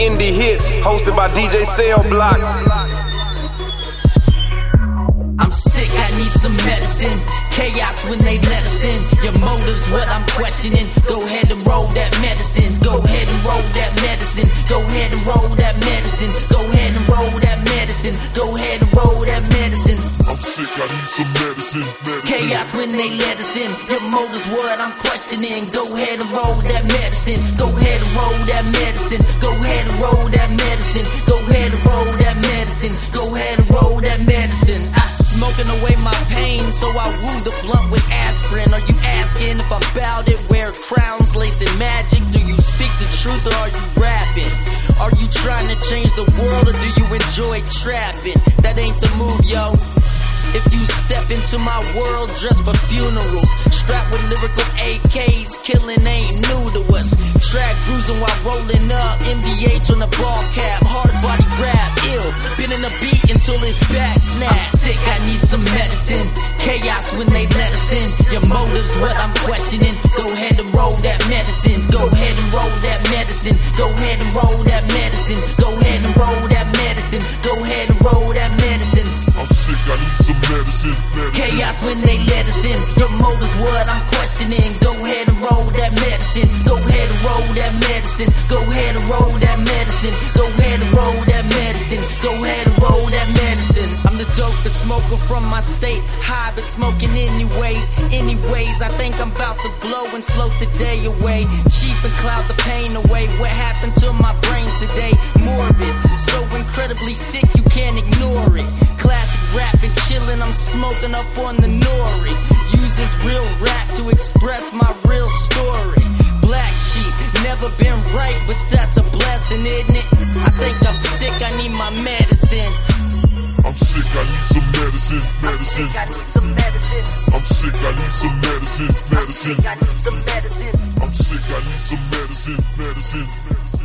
Indie Hits, hosted by DJ Cell Block. I'm sick, I need some medicine. Chaos when they let us in. Your motive's what I'm questioning. Go ahead and roll that medicine. Go ahead and roll that medicine. Go ahead and roll that medicine. Go ahead and roll that medicine. Go ahead and roll that medicine. I'm sick, I need some medicine. Chaos when they let us in. Your motive's what I'm questioning. Go ahead and roll that medicine. Go ahead and roll that medicine. Go ahead and roll that medicine. Go ahead and roll that medicine. Go ahead and roll that medicine. Smoking away my pain, so I woo the blunt with aspirin. Are you asking if I'm bout it? Wear crowns laced in magic. Do you speak the truth or are you rapping? Are you trying to change the world or do you enjoy trapping? That ain't the move, yo. If you step into my world dressed for funerals, strapped with lyrical AKs, killing ain't new to us. Track bruising while rolling up, MBH on the ball cap, hard body rap, ill. Been in the beat until his back snap. I'm sick, I need some medicine. Chaos when they let us in. Your motive's what I'm questioning. Go ahead and roll that medicine. Go ahead and roll that medicine. Go ahead and roll that medicine. Go ahead and roll that medicine. Go ahead and roll that medicine. I'm sick, I need some medicine. Chaos when they let us in. Your motive's what I'm questioning. Go ahead and roll that medicine. Go ahead and roll that medicine. Go ahead and roll that medicine. Go ahead and roll that medicine. Go ahead and roll that medicine. I'm the dopest smoker from my state. High but smoking anyways. I think I'm about to blow and float the day away. Chief and cloud the pain away. What happened to my brain today? Morbid, so incredibly sick you can't ignore it. Classic rap and chillin', I'm smoking up on the nori. Use this real rap to express my real story. Black sheep, never been right, but that's a blessing, isn't it? I think I'm sick, I need my medicine. I'm sick, I need some medicine. I'm sick, I need some medicine. I'm sick, I need some medicine. I need some medicine. I'm sick, I need some medicine.